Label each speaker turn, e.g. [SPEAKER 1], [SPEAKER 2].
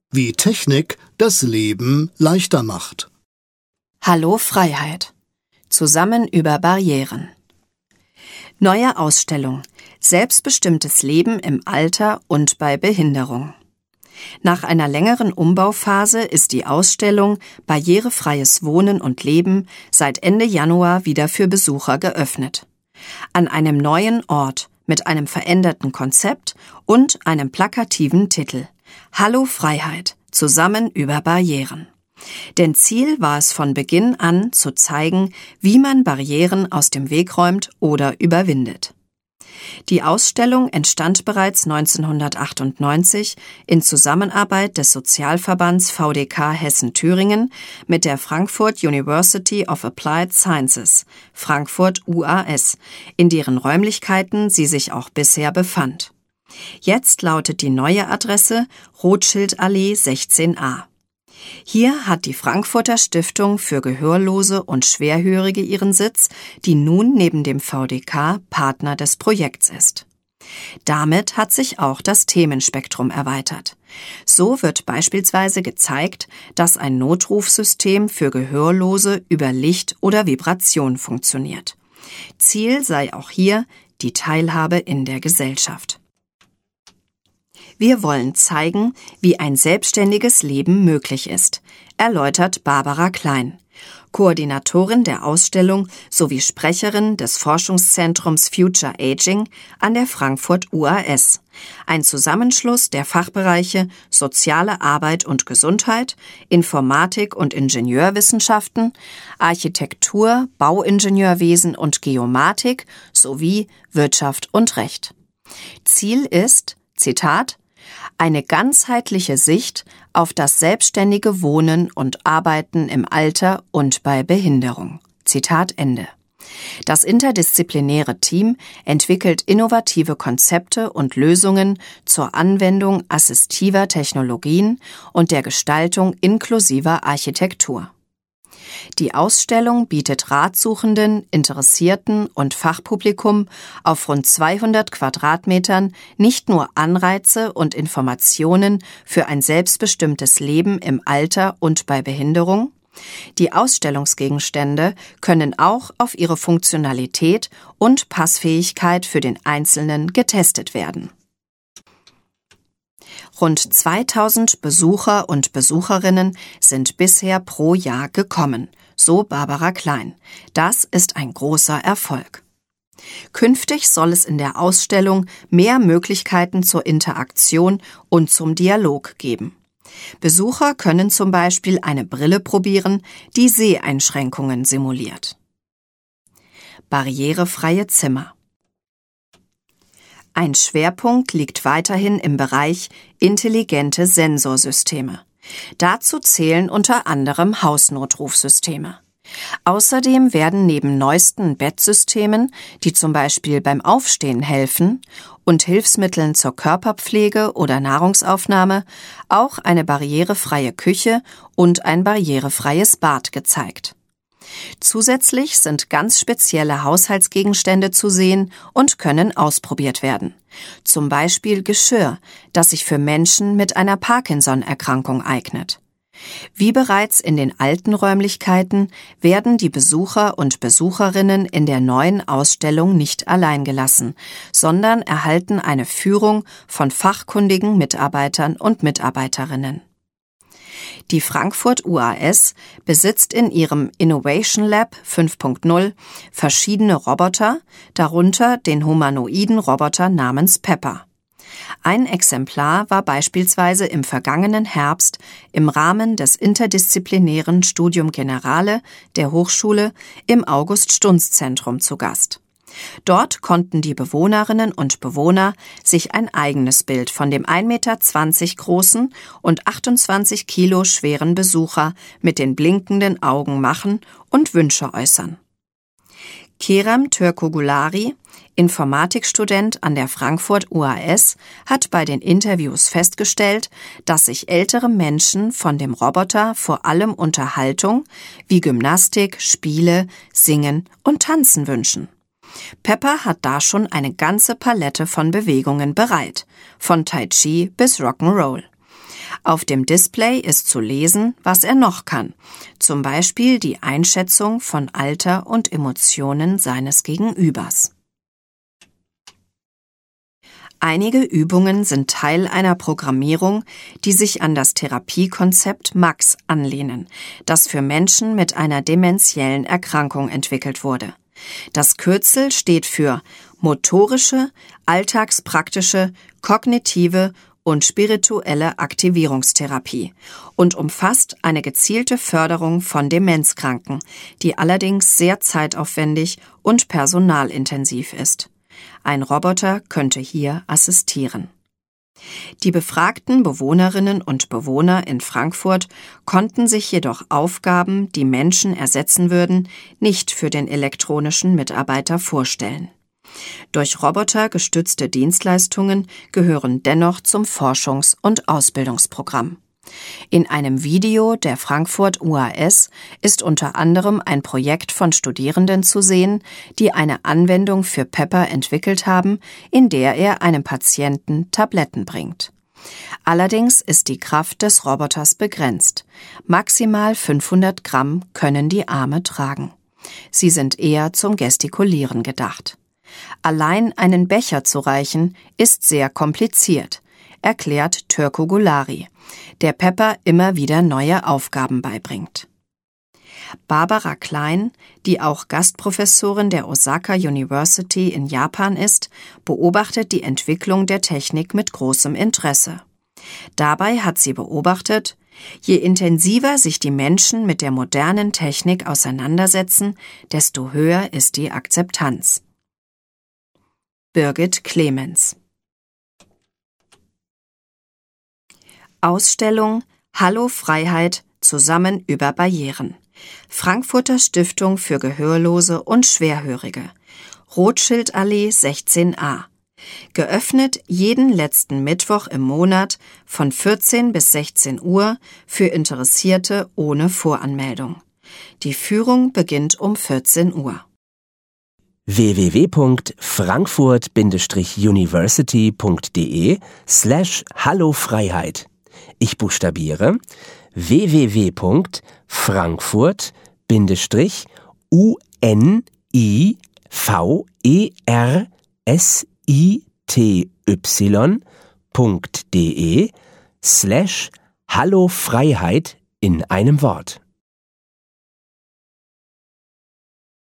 [SPEAKER 1] Wie Technik das Leben leichter macht.
[SPEAKER 2] Hallo Freiheit. Zusammen über Barrieren. Neue Ausstellung. Selbstbestimmtes Leben im Alter und bei Behinderung. Nach einer längeren Umbauphase ist die Ausstellung Barrierefreies Wohnen und Leben seit Ende Januar wieder für Besucher geöffnet. An einem neuen Ort mit einem veränderten Konzept und einem plakativen Titel. Hallo Freiheit. Zusammen über Barrieren. Denn Ziel war es von Beginn an zu zeigen, wie man Barrieren aus dem Weg räumt oder überwindet. Die Ausstellung entstand bereits 1998 in Zusammenarbeit des Sozialverbands VDK Hessen-Thüringen mit der Frankfurt University of Applied Sciences, Frankfurt UAS, in deren Räumlichkeiten sie sich auch bisher befand. Jetzt lautet die neue Adresse Rothschildallee 16a. Hier hat die Frankfurter Stiftung für Gehörlose und Schwerhörige ihren Sitz, die nun neben dem VDK Partner des Projekts ist. Damit hat sich auch das Themenspektrum erweitert. So wird beispielsweise gezeigt, dass ein Notrufsystem für Gehörlose über Licht oder Vibration funktioniert. Ziel sei auch hier die Teilhabe in der Gesellschaft. Wir wollen zeigen, wie ein selbstständiges Leben möglich ist, erläutert Barbara Klein, Koordinatorin der Ausstellung sowie Sprecherin des Forschungszentrums Future Aging an der Frankfurt UAS, ein Zusammenschluss der Fachbereiche Soziale Arbeit und Gesundheit, Informatik und Ingenieurwissenschaften, Architektur, Bauingenieurwesen und Geomatik sowie Wirtschaft und Recht. Ziel ist, Zitat, eine ganzheitliche Sicht auf das selbstständige Wohnen und Arbeiten im Alter und bei Behinderung. Zitat Ende. Das interdisziplinäre Team entwickelt innovative Konzepte und Lösungen zur Anwendung assistiver Technologien und der Gestaltung inklusiver Architektur. Die Ausstellung bietet Ratsuchenden, Interessierten und Fachpublikum auf rund 200 Quadratmetern nicht nur Anreize und Informationen für ein selbstbestimmtes Leben im Alter und bei Behinderung. Die Ausstellungsgegenstände können auch auf ihre Funktionalität und Passfähigkeit für den Einzelnen getestet werden. Rund 2000 Besucher und Besucherinnen sind bisher pro Jahr gekommen, so Barbara Klein. Das ist ein großer Erfolg. Künftig soll es in der Ausstellung mehr Möglichkeiten zur Interaktion und zum Dialog geben. Besucher können zum Beispiel eine Brille probieren, die Seheinschränkungen simuliert. Barrierefreie Zimmer. Ein Schwerpunkt liegt weiterhin im Bereich intelligente Sensorsysteme. Dazu zählen unter anderem Hausnotrufsysteme. Außerdem werden neben neuesten Bettsystemen, die zum Beispiel beim Aufstehen helfen, und Hilfsmitteln zur Körperpflege oder Nahrungsaufnahme auch eine barrierefreie Küche und ein barrierefreies Bad gezeigt. Zusätzlich sind ganz spezielle Haushaltsgegenstände zu sehen und können ausprobiert werden. Zum Beispiel Geschirr, das sich für Menschen mit einer Parkinson-Erkrankung eignet. Wie bereits in den alten Räumlichkeiten werden die Besucher und Besucherinnen in der neuen Ausstellung nicht allein gelassen, sondern erhalten eine Führung von fachkundigen Mitarbeitern und Mitarbeiterinnen. Die Frankfurt UAS besitzt in ihrem Innovation Lab 5.0 verschiedene Roboter, darunter den humanoiden Roboter namens Pepper. Ein Exemplar war beispielsweise im vergangenen Herbst im Rahmen des interdisziplinären Studium Generale der Hochschule im August-Stunz-Zentrum zu Gast. Dort konnten die Bewohnerinnen und Bewohner sich ein eigenes Bild von dem 1,20 Meter großen und 28 Kilo schweren Besucher mit den blinkenden Augen machen und Wünsche äußern. Kerem Türkogulari, Informatikstudent an der Frankfurt UAS, hat bei den Interviews festgestellt, dass sich ältere Menschen von dem Roboter vor allem Unterhaltung wie Gymnastik, Spiele, Singen und Tanzen wünschen. Pepper hat da schon eine ganze Palette von Bewegungen bereit, von Tai Chi bis Rock'n'Roll. Auf dem Display ist zu lesen, was er noch kann, zum Beispiel die Einschätzung von Alter und Emotionen seines Gegenübers. Einige Übungen sind Teil einer Programmierung, die sich an das Therapiekonzept MAX anlehnen, das für Menschen mit einer dementiellen Erkrankung entwickelt wurde. Das Kürzel steht für motorische, alltagspraktische, kognitive und spirituelle Aktivierungstherapie und umfasst eine gezielte Förderung von Demenzkranken, die allerdings sehr zeitaufwendig und personalintensiv ist. Ein Roboter könnte hier assistieren. Die befragten Bewohnerinnen und Bewohner in Frankfurt konnten sich jedoch Aufgaben, die Menschen ersetzen würden, nicht für den elektronischen Mitarbeiter vorstellen. Durch Roboter gestützte Dienstleistungen gehören dennoch zum Forschungs- und Ausbildungsprogramm. In einem Video der Frankfurt UAS ist unter anderem ein Projekt von Studierenden zu sehen, die eine Anwendung für Pepper entwickelt haben, in der er einem Patienten Tabletten bringt. Allerdings ist die Kraft des Roboters begrenzt. Maximal 500 Gramm können die Arme tragen. Sie sind eher zum Gestikulieren gedacht. Allein einen Becher zu reichen, ist sehr kompliziert, erklärt Türko Gulari, der Pepper immer wieder neue Aufgaben beibringt. Barbara Klein, die auch Gastprofessorin der Osaka University in Japan ist, beobachtet die Entwicklung der Technik mit großem Interesse. Dabei hat sie beobachtet, je intensiver sich die Menschen mit der modernen Technik auseinandersetzen, desto höher ist die Akzeptanz. Birgit Clemens. Ausstellung Hallo Freiheit – Zusammen über Barrieren. Frankfurter Stiftung für Gehörlose und Schwerhörige. Rothschildallee 16a. Geöffnet jeden letzten Mittwoch im Monat von 14 bis 16 Uhr für Interessierte ohne Voranmeldung. Die Führung beginnt um 14 Uhr.
[SPEAKER 3] www.frankfurtbindestrich-university.de/hallofreiheit. Ich buchstabiere www.frankfurt-university.de/hallofreiheit in einem Wort.